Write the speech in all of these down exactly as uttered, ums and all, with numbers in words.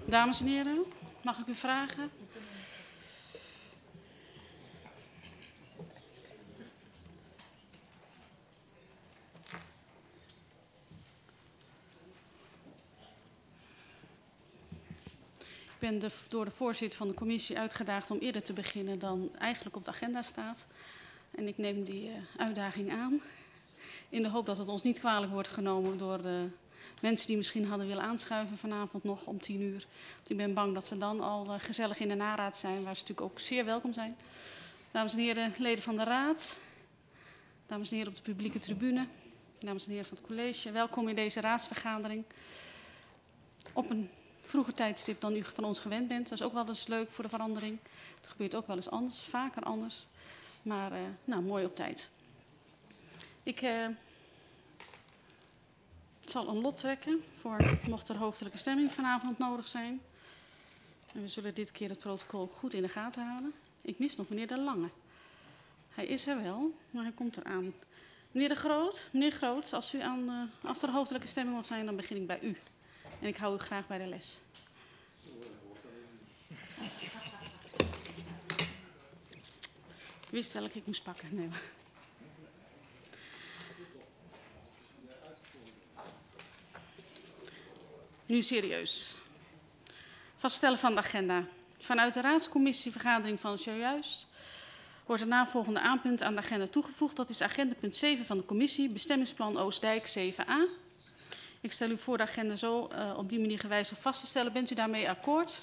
Dames en heren, mag ik u vragen? Ik ben de, door de voorzitter van de commissie uitgedaagd om eerder te beginnen dan eigenlijk op de agenda staat. En ik neem die uh, uitdaging aan. In de hoop dat het ons niet kwalijk wordt genomen door de mensen die misschien hadden willen aanschuiven vanavond nog om tien uur. Want ik ben bang dat we dan al uh, gezellig in de naraad zijn, waar ze natuurlijk ook zeer welkom zijn. Dames en heren, leden van de raad. Dames en heren op de publieke tribune. Dames en heren van het college. Welkom in deze raadsvergadering. Op een vroeger tijdstip dan u van ons gewend bent. Dat is ook wel eens leuk voor de verandering. Het gebeurt ook wel eens anders, vaker anders. Maar uh, nou, mooi op tijd. Ik uh, zal een lot trekken voor mocht er hoofdelijke stemming vanavond nodig zijn. En we zullen dit keer het protocol goed in de gaten houden. Ik mis nog meneer De Lange. Hij is er wel, maar hij komt eraan. Meneer De Groot, meneer Groot, als, u aan, uh, als er hoofdelijke stemming moet zijn, dan begin ik bij u. En ik hou u graag bij de les. Ik wist welke ik moest pakken. Nee. Nu serieus. Vaststellen van de agenda. Vanuit de raadscommissievergadering van zojuist wordt het navolgende aanpunt aan de agenda toegevoegd. Dat is agenda punt zeven van de commissie, bestemmingsplan Oostdijk zeven a. Ik stel u voor de agenda zo uh, op die manier gewijzigd vast te stellen. Bent u daarmee akkoord?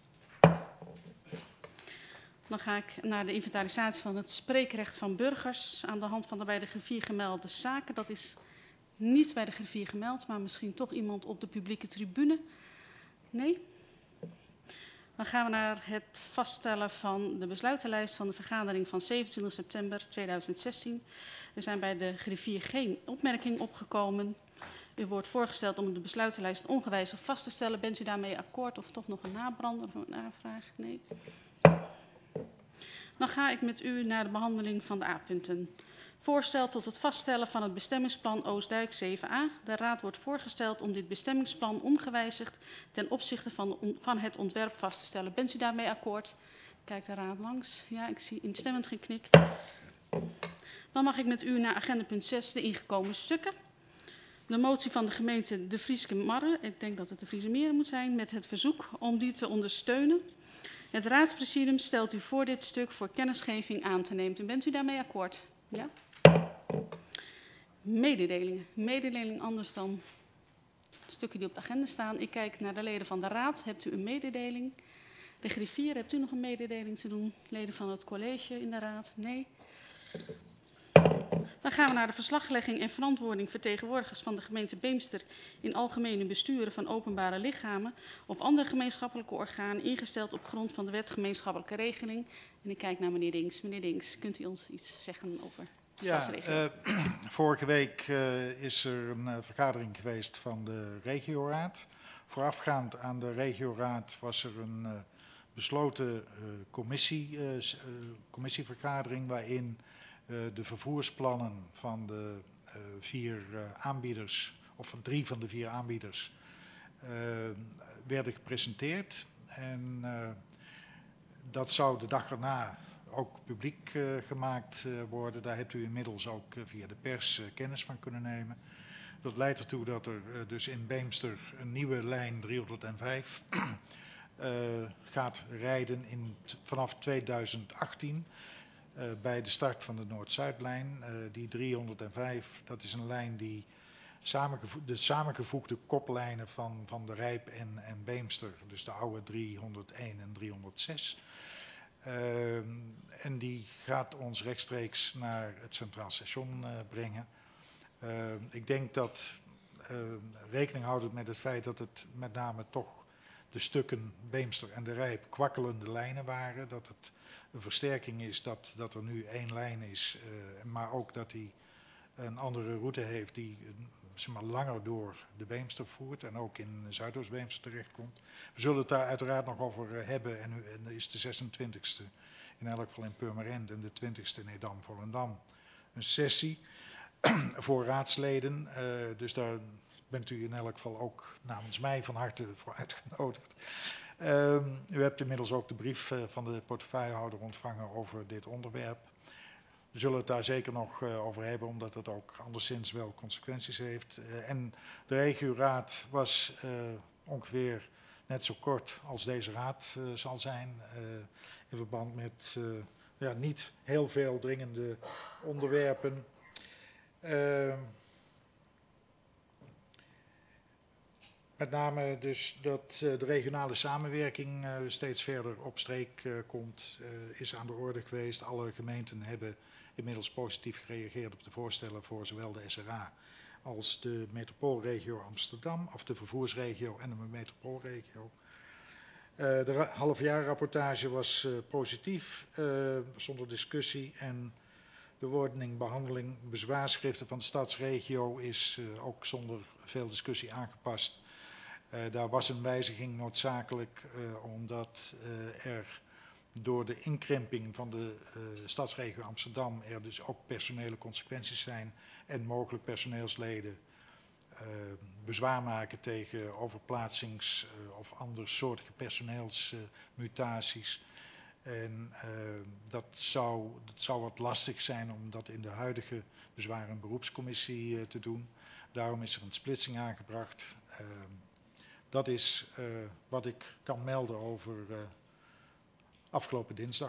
Dan ga ik naar de inventarisatie van het spreekrecht van burgers aan de hand van de bij de griffier gemelde zaken. Dat is niet bij de griffier gemeld, maar misschien toch iemand op de publieke tribune. Nee? Dan gaan we naar het vaststellen van de besluitenlijst van de vergadering van zevenentwintig september tweeduizend zestien. Er zijn bij de griffier geen opmerkingen opgekomen. U wordt voorgesteld om de besluitenlijst ongewijzigd vast te stellen. Bent u daarmee akkoord of toch nog een nabrander of een navraag? Nee. Dan ga ik met u naar de behandeling van de A-punten. Voorstel tot het vaststellen van het bestemmingsplan Oostdijk zeven a. De raad wordt voorgesteld om dit bestemmingsplan ongewijzigd ten opzichte van, van het ontwerp vast te stellen. Bent u daarmee akkoord? Kijk de raad langs. Ja, ik zie instemmend geen knik. Dan mag ik met u naar agenda punt zes, de ingekomen stukken. De motie van de gemeente De Vrieske Marre, ik denk dat het de Friese Meren moet zijn, met het verzoek om die te ondersteunen. Het raadspresidium stelt u voor dit stuk voor kennisgeving aan te nemen. En bent u daarmee akkoord? Ja? Mededelingen. Mededeling anders dan stukken die op de agenda staan. Ik kijk naar de leden van de raad. Hebt u een mededeling? De griffier, hebt u nog een mededeling te doen? Leden van het college in de raad? Nee. Dan gaan we naar de verslaglegging en verantwoording vertegenwoordigers van de gemeente Beemster in algemene besturen van openbare lichamen of andere gemeenschappelijke organen ingesteld op grond van de wet gemeenschappelijke regeling. En ik kijk naar meneer Dings. Meneer Dings, kunt u ons iets zeggen over de ja, uh, vorige week uh, is er een uh, vergadering geweest van de regioraad. Voorafgaand aan de regioraad was er een uh, besloten uh, commissie, uh, uh, commissievergadering waarin Uh, de vervoersplannen van de uh, vier uh, aanbieders, of van drie van de vier aanbieders, uh, werden gepresenteerd. En uh, dat zou de dag erna ook publiek uh, gemaakt uh, worden. Daar hebt u inmiddels ook uh, via de pers uh, kennis van kunnen nemen. Dat leidt ertoe dat er uh, dus in Beemster een nieuwe lijn driehonderdvijf uh, gaat rijden in vanaf tweeduizend achttien. Uh, bij de start van de Noord-Zuidlijn. Uh, die driehonderdvijf, dat is een lijn die samengevo de samengevoegde koplijnen van, van de Rijp en, en Beemster, dus de oude driehonderdéén en driehonderdzes. Uh, en die gaat ons rechtstreeks naar het Centraal Station uh, brengen. Uh, ik denk dat uh, rekening houdend met het feit dat het met name toch de stukken Beemster en de Rijp kwakkelende lijnen waren, dat het een versterking is dat, dat er nu één lijn is, uh, maar ook dat hij een andere route heeft die uh, zeg maar, langer door de Beemster voert en ook in Zuidoost-Beemster terechtkomt. We zullen het daar uiteraard nog over uh, hebben en, en er is de zesentwintigste in elk geval in Purmerend en de twintigste in Edam-Volendam een sessie voor raadsleden. Uh, dus daar bent u in elk geval ook namens mij van harte voor uitgenodigd. Uh, u hebt inmiddels ook de brief uh, van de portefeuillehouder ontvangen over dit onderwerp. We zullen het daar zeker nog uh, over hebben, omdat het ook anderszins wel consequenties heeft. Uh, en de regioraad was uh, ongeveer net zo kort als deze raad uh, zal zijn, uh, in verband met uh, ja, niet heel veel dringende onderwerpen. Uh, met name dus dat uh, de regionale samenwerking uh, steeds verder op streek uh, komt, uh, is aan de orde geweest. Alle gemeenten hebben inmiddels positief gereageerd op de voorstellen voor zowel de S R A als de metropoolregio Amsterdam, of de vervoersregio en de metropoolregio. Uh, de halfjaarrapportage was uh, positief, uh, zonder discussie, en de verordening behandeling bezwaarschriften van de stadsregio is uh, ook zonder veel discussie aangepast. Uh, daar was een wijziging noodzakelijk, uh, omdat uh, er door de inkrimping van de uh, stadsregio Amsterdam er dus ook personele consequenties zijn en mogelijk personeelsleden uh, bezwaar maken tegen overplaatsings- uh, of andersoortige personeelsmutaties. Uh, en uh, dat, zou, dat zou wat lastig zijn om dat in de huidige bezwaar- en beroepscommissie uh, te doen. Daarom is er een splitsing aangebracht. Uh, dat is uh, wat ik kan melden over uh, afgelopen dinsdag.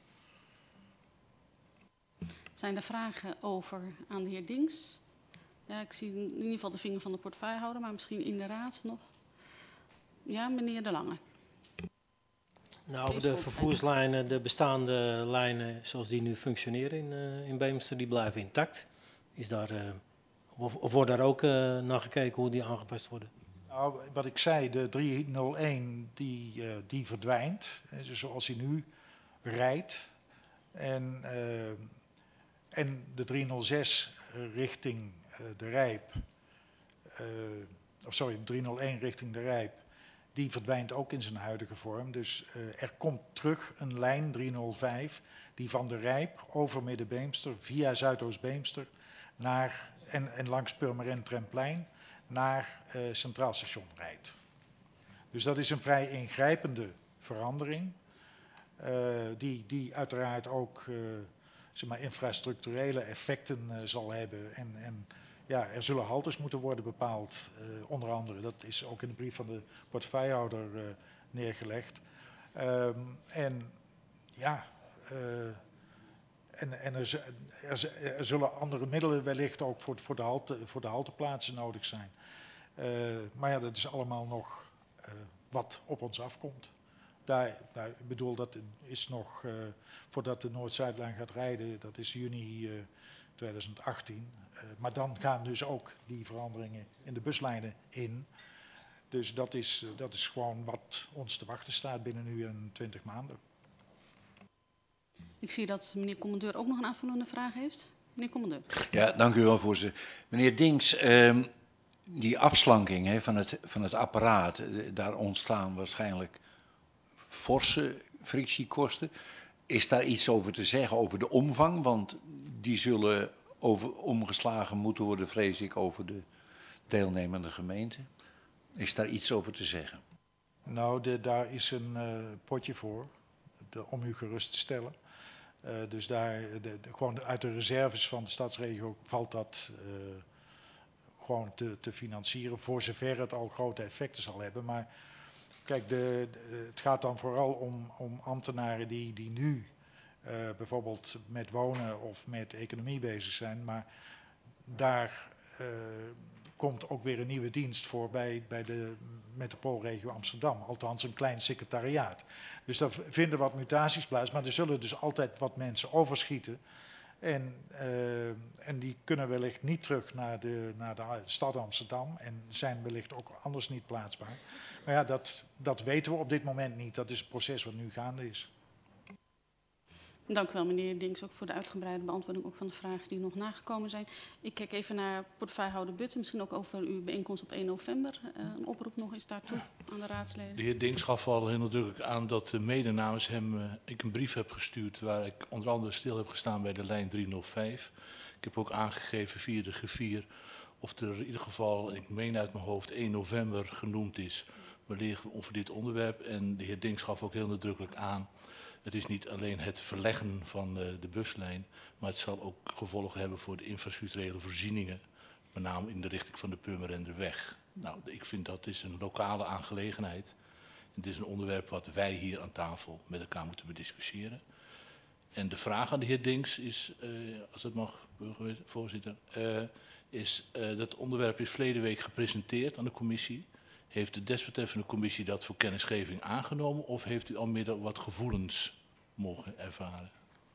Zijn er vragen over aan de heer Dinks? Ja, ik zie in ieder geval de vinger van de portefeuillehouder, maar misschien in de raad nog. Ja, meneer De Lange. Nou, de vervoerslijnen, de bestaande lijnen zoals die nu functioneren in, uh, in Beemster, die blijven intact. Is daar, uh, of, of wordt daar ook uh, naar gekeken hoe die aangepast worden? Nou, wat ik zei, de driehonderdéén die, uh, die verdwijnt, dus zoals hij nu rijdt. En, uh, en de driehonderdzes richting uh, de Rijp, uh, of sorry, de driehonderdéén richting de Rijp, die verdwijnt ook in zijn huidige vorm. Dus uh, er komt terug een lijn driehonderdvijf die van de Rijp over Middenbeemster via Zuidoost-Beemster naar en, en langs Purmerend Tremplein naar uh, Centraal Station rijdt. Dus dat is een vrij ingrijpende verandering, uh, die, die uiteraard ook uh, zeg maar, infrastructurele effecten uh, zal hebben. En, en ja, er zullen haltes moeten worden bepaald, uh, onder andere. Dat is ook in de brief van de portefeuillehouder uh, neergelegd. Um, en ja, uh, en, en er, er, er zullen andere middelen wellicht ook voor, voor, de, halte, voor de halteplaatsen nodig zijn. Uh, maar ja, dat is allemaal nog uh, wat op ons afkomt. Daar, daar, ik bedoel, dat is nog, uh, voordat de Noord-Zuidlijn gaat rijden, dat is juni uh, tweeduizend achttien. Uh, maar dan gaan dus ook die veranderingen in de buslijnen in. Dus dat is, uh, dat is gewoon wat ons te wachten staat binnen nu en twintig maanden. Ik zie dat meneer Commandeur ook nog een aanvullende vraag heeft. Meneer Commandeur. Ja, dank u wel, voorzitter. Meneer Dinks, uh, die afslanking hè, van, het, van het apparaat, uh, daar ontstaan waarschijnlijk forse frictiekosten. Is daar iets over te zeggen, over de omvang? Want die zullen over, omgeslagen moeten worden, vrees ik, over de deelnemende gemeenten. Is daar iets over te zeggen? Nou, de, daar is een uh, potje voor, de, om u gerust te stellen. Uh, dus daar, de, de, gewoon uit de reserves van de stadsregio valt dat uh, gewoon te, te financieren, voor zover het al grote effecten zal hebben. Maar kijk, de, de, het gaat dan vooral om, om ambtenaren die, die nu uh, bijvoorbeeld met wonen of met economie bezig zijn. Maar daar uh, komt ook weer een nieuwe dienst voor bij, bij de metropoolregio Amsterdam. Althans een klein secretariaat. Dus daar vinden wat mutaties plaats, maar er zullen dus altijd wat mensen overschieten. En, uh, en die kunnen wellicht niet terug naar de, naar de stad Amsterdam en zijn wellicht ook anders niet plaatsbaar. Maar ja, dat, dat weten we op dit moment niet. Dat is het proces wat nu gaande is. Dank u wel, meneer Dinks, ook voor de uitgebreide beantwoording ook van de vragen die nog nagekomen zijn. Ik kijk even naar portefeuillehouder Butten, misschien ook over uw bijeenkomst op één november. Uh, een oproep nog eens daartoe aan de raadsleden. De heer Dinks gaf al heel nadrukkelijk aan dat uh, mede namens hem uh, ik een brief heb gestuurd waar ik onder andere stil heb gestaan bij de lijn driehonderdvijf. Ik heb ook aangegeven via de griffier of er in ieder geval, ik meen uit mijn hoofd, één november genoemd is wellicht over dit onderwerp. En de heer Dinks gaf ook heel nadrukkelijk aan, het is niet alleen het verleggen van uh, de buslijn, maar het zal ook gevolgen hebben voor de infrastructurele voorzieningen, met name in de richting van de Purmerenderweg. Nou, ik vind dat is een lokale aangelegenheid. Het is een onderwerp wat wij hier aan tafel met elkaar moeten bediscussiëren. En de vraag aan de heer Dinks is, uh, als het mag, voorzitter, uh, is uh, dat onderwerp is verleden week gepresenteerd aan de commissie. Heeft de desbetreffende commissie dat voor kennisgeving aangenomen of heeft u almiddag wat gevoelens mogen ervaren?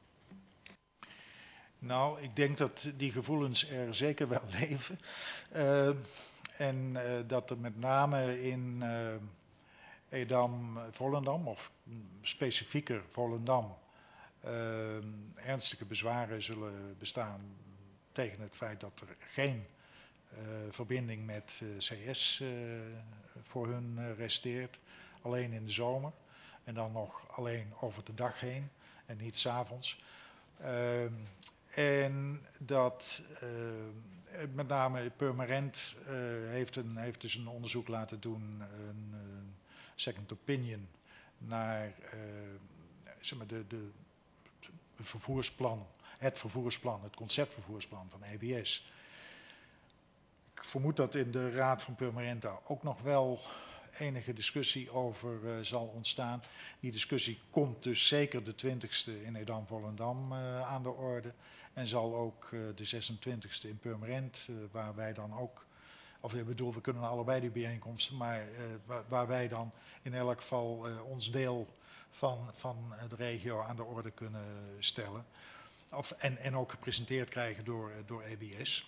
Nou, ik denk dat die gevoelens er zeker wel leven. Uh, en uh, dat er met name in uh, Edam-Volendam, of specifieker Volendam, uh, ernstige bezwaren zullen bestaan tegen het feit dat er geen uh, verbinding met uh, C S uh, voor hun uh, resteert. Alleen in de zomer en dan nog alleen over de dag heen en niet 's avonds. Uh, en dat uh, met name Purmerend uh, heeft, een, heeft dus een onderzoek laten doen, een uh, second opinion, naar uh, zeg maar de, de, de vervoersplan, het vervoersplan, het conceptvervoersplan van E B S. Ik vermoed dat in de Raad van Purmerend daar ook nog wel enige discussie over uh, zal ontstaan. Die discussie komt dus zeker de twintigste in Edam-Volendam uh, aan de orde. En zal ook uh, de zesentwintigste in Purmerend, uh, waar wij dan ook, of ik bedoel, we kunnen allebei die bijeenkomsten, maar uh, waar, waar wij dan in elk geval uh, ons deel van, van de regio aan de orde kunnen stellen. Of, en, en ook gepresenteerd krijgen door, door E B S.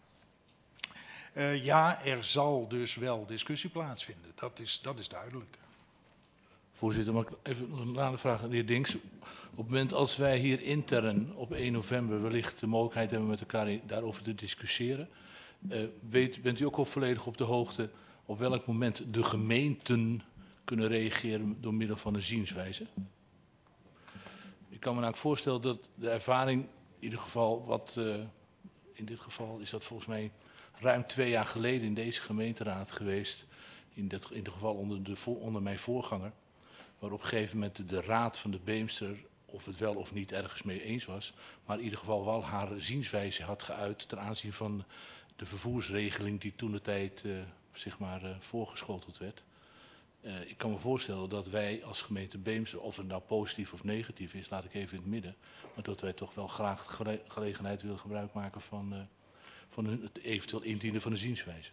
Uh, ja, er zal dus wel discussie plaatsvinden. Dat is, dat is duidelijk. Voorzitter, mag ik even een laatste vraag aan de heer Dinks. Op het moment als wij hier intern op één november wellicht de mogelijkheid hebben met elkaar daarover te discussiëren, uh, weet, bent u ook al volledig op de hoogte op welk moment de gemeenten kunnen reageren door middel van een zienswijze? Ik kan me namelijk voorstellen dat de ervaring, in ieder geval wat, uh, in dit geval is dat volgens mij ruim twee jaar geleden in deze gemeenteraad geweest, in dit, in ieder geval onder, de, onder mijn voorganger, waar op een gegeven moment de raad van de Beemster, of het wel of niet ergens mee eens was, maar in ieder geval wel haar zienswijze had geuit ten aanzien van de vervoersregeling die toen de tijd uh, zeg maar, uh, voorgeschoteld werd. Uh, ik kan me voorstellen dat wij als gemeente Beemster, of het nou positief of negatief is, laat ik even in het midden, maar dat wij toch wel graag de gele gelegenheid willen gebruik maken van, uh, van het eventueel indienen van een zienswijze.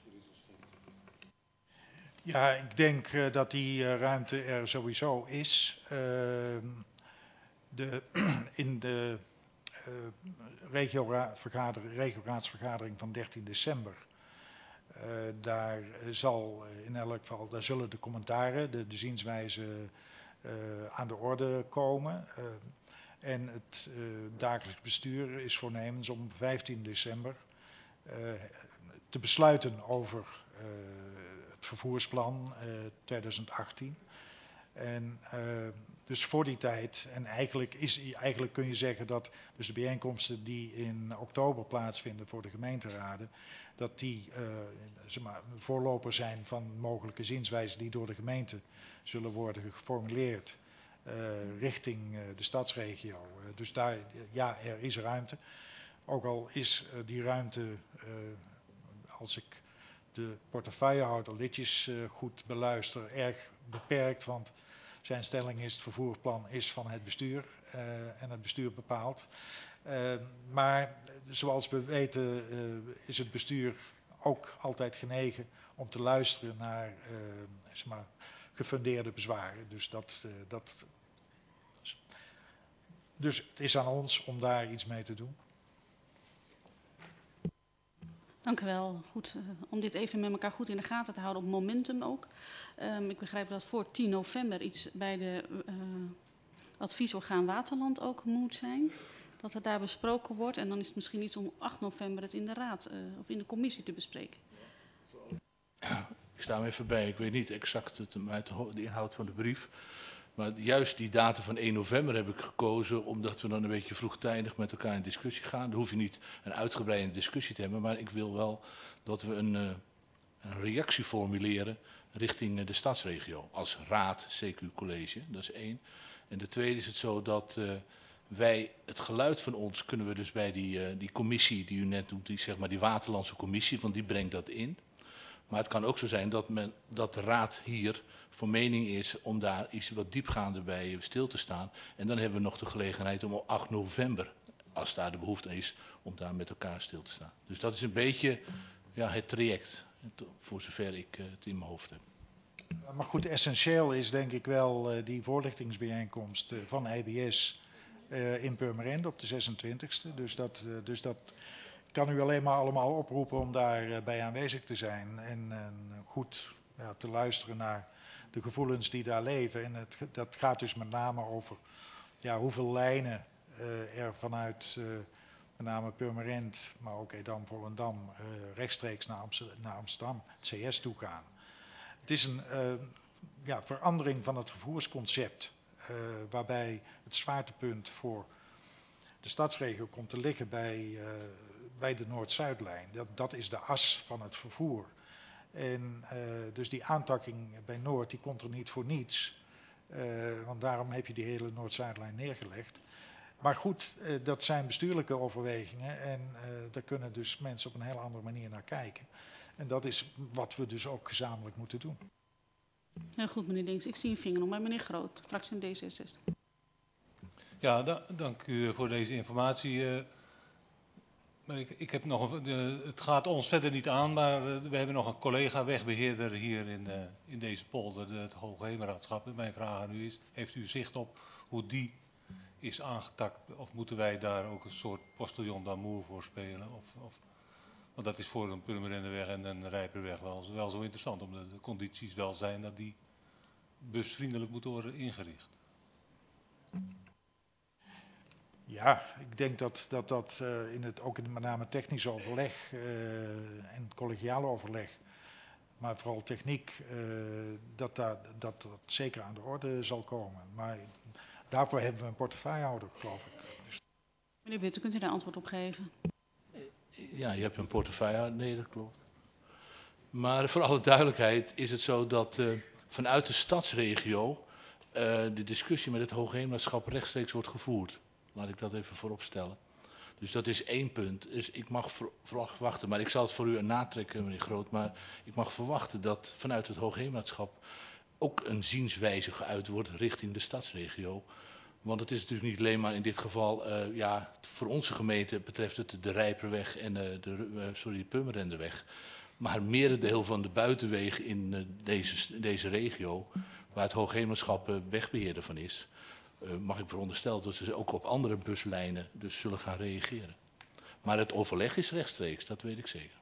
Ja, ik denk uh, dat die uh, ruimte er sowieso is. Uh, de, in de uh, regio-vergadering, regio-raadsvergadering van dertien december, uh, daar zal in elk geval, daar zullen de commentaren, de, de zienswijzen uh, aan de orde komen. Uh, en het uh, dagelijks bestuur is voornemens om vijftien december uh, te besluiten over uh, het vervoersplan uh, twintig achttien. En uh, dus voor die tijd, en eigenlijk, is, eigenlijk kun je zeggen dat dus de bijeenkomsten die in oktober plaatsvinden voor de gemeenteraden, dat die uh, zeg maar, voorloper zijn van mogelijke zienswijzen die door de gemeente zullen worden geformuleerd uh, richting uh, de stadsregio. Uh, dus daar, ja, er is ruimte. Ook al is uh, die ruimte, uh, als ik de portefeuillehouder Litjes uh, goed beluister, erg beperkt, want zijn stelling is het vervoerplan is van het bestuur uh, en het bestuur bepaalt. Uh, maar zoals we weten uh, is het bestuur ook altijd genegen om te luisteren naar uh, zeg maar, gefundeerde bezwaren. Dus, dat, uh, dat, dus het is aan ons om daar iets mee te doen. Dank u wel. Goed, uh, om dit even met elkaar goed in de gaten te houden op momentum ook. Um, ik begrijp dat voor tien november iets bij de uh, adviesorgaan Waterland ook moet zijn. Dat het daar besproken wordt en dan is het misschien iets om acht november het in de raad uh, of in de commissie te bespreken. Ik sta hem even bij, ik weet niet exact het, uit de, de inhoud van de brief. Maar juist die datum van één november heb ik gekozen omdat we dan een beetje vroegtijdig met elkaar in discussie gaan. Dan hoef je niet een uitgebreide discussie te hebben, maar ik wil wel dat we een, uh, een reactie formuleren richting uh, de stadsregio als raad, C Q College, dat is één. En de tweede is het zo dat uh, wij, het geluid van ons kunnen we dus bij die, uh, die commissie die u net doet, die, zeg maar die Waterlandse commissie, want die brengt dat in. Maar het kan ook zo zijn dat, men, dat de raad hier van mening is om daar iets wat diepgaander bij stil te staan. En dan hebben we nog de gelegenheid om op acht november, als daar de behoefte is, om daar met elkaar stil te staan. Dus dat is een beetje ja, het traject, voor zover ik uh, het in mijn hoofd heb. Maar goed, essentieel is denk ik wel uh, die voorlichtingsbijeenkomst uh, van I B S uh, in Purmerend op de zesentwintigste. Dus dat, uh, dus dat kan u alleen maar allemaal oproepen om daarbij uh, bij aanwezig te zijn en uh, goed ja, te luisteren naar de gevoelens die daar leven. En het, dat gaat dus met name over ja, hoeveel lijnen uh, er vanuit uh, met name Purmerend, maar ook Edam, Volendam, uh, rechtstreeks naar Amsterdam, naar Amsterdam, het C S toe gaan. Het is een uh, ja, verandering van het vervoersconcept, uh, waarbij het zwaartepunt voor de stadsregio komt te liggen bij, uh, bij de Noord-Zuidlijn. Dat, dat is de as van het vervoer. En uh, dus die aantakking bij Noord, die komt er niet voor niets. Uh, want daarom heb je die hele Noord-Zuidlijn neergelegd. Maar goed, uh, dat zijn bestuurlijke overwegingen en uh, daar kunnen dus mensen op een hele andere manier naar kijken. En dat is wat we dus ook gezamenlijk moeten doen. Heel goed, meneer Dinks. Ik zie een vinger om bij meneer Groot, fractie van D zesenzestig. Ja, da dank u voor deze informatie. Uh, maar ik, ik heb nog een, de, het gaat ons verder niet aan, maar uh, we hebben nog een collega wegbeheerder hier in, uh, in deze polder, de, het Hoogheemraadschap. Mijn vraag aan u is, heeft u zicht op hoe die is aangetakt? Of moeten wij daar ook een soort postillon d'amour voor spelen? Of, of, want dat is voor een Purmerenderweg en een Rijperweg wel, wel zo interessant, omdat de condities wel zijn dat die busvriendelijk moeten worden ingericht. Ja, ik denk dat dat, dat uh, in het, ook in met name technisch overleg uh, en het collegiale overleg, maar vooral techniek, uh, dat, dat, dat dat zeker aan de orde zal komen. Maar daarvoor hebben we een portefeuillehouder, geloof ik. Dus... Meneer Butte, kunt u daar antwoord op geven? Ja, je hebt een portefeuille, nee dat klopt. Maar voor alle duidelijkheid is het zo dat uh, vanuit de stadsregio uh, de discussie met het Hoogheemraadschap rechtstreeks wordt gevoerd. Laat ik dat even voorop stellen. Dus dat is één punt. Dus ik mag verwachten, maar ik zal het voor u natrekken, meneer Groot, maar ik mag verwachten dat vanuit het Hoogheemraadschap ook een zienswijze geuit wordt richting de stadsregio. Want het is natuurlijk niet alleen maar in dit geval, uh, ja, voor onze gemeente betreft het de Rijperweg en uh, de, uh, sorry, de Purmerendeweg. Maar merendeel van de buitenwegen in uh, deze, deze regio, waar het Hoogheemraadschap uh, wegbeheerder van is, uh, mag ik veronderstellen dat ze ook op andere buslijnen dus zullen gaan reageren. Maar het overleg is rechtstreeks, dat weet ik zeker.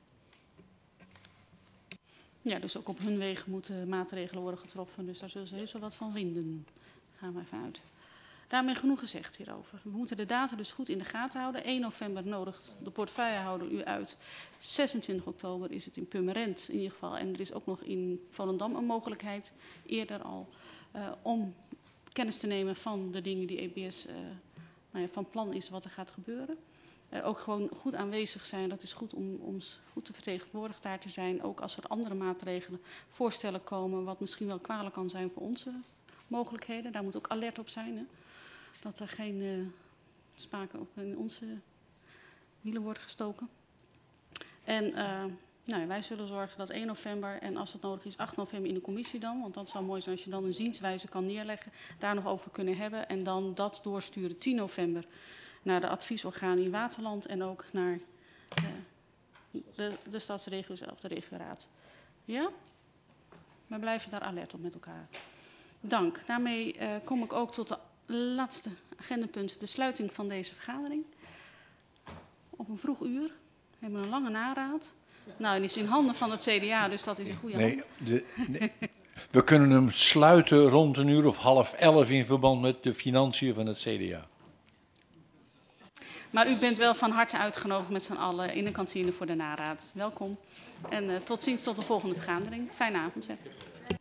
Ja, dus ook op hun wegen moeten maatregelen worden getroffen. Dus daar zullen ze heus wel wat van vinden. Daar gaan we even uit. Daarmee genoeg gezegd hierover. We moeten de data dus goed in de gaten houden. één november nodigt de portefeuillehouder u uit. zesentwintig oktober is het in Purmerend in ieder geval. En er is ook nog in Volendam een mogelijkheid, eerder al, uh, om kennis te nemen van de dingen die E B S uh, nou ja, van plan is wat er gaat gebeuren. Uh, ook gewoon goed aanwezig zijn. Dat is goed om ons goed te vertegenwoordigd daar te zijn. Ook als er andere maatregelen, voorstellen komen wat misschien wel kwalijk kan zijn voor onze mogelijkheden. Daar moet ook alert op zijn. Hè? Dat er geen uh, sprake op in onze wielen wordt gestoken. En uh, nou ja, wij zullen zorgen dat één november en als het nodig is acht november in de commissie dan. Want dat zou mooi zijn als je dan een zienswijze kan neerleggen. Daar nog over kunnen hebben. En dan dat doorsturen tien november naar de adviesorganen in Waterland. En ook naar uh, de, de stadsregio zelf, de regioraad. Ja? We blijven daar alert op met elkaar. Dank. Daarmee uh, kom ik ook tot de laatste agendapunt, de sluiting van deze vergadering. Op een vroeg uur. We hebben een lange naraad. Nou, die is in handen van het C D A, dus dat is een goede nee, hand. de, nee, we kunnen hem sluiten rond een uur of half elf in verband met de financiën van het C D A. Maar u bent wel van harte uitgenodigd met z'n allen in de kantine voor de naraad. Welkom. En uh, tot ziens tot de volgende vergadering. Fijne avond. Ja.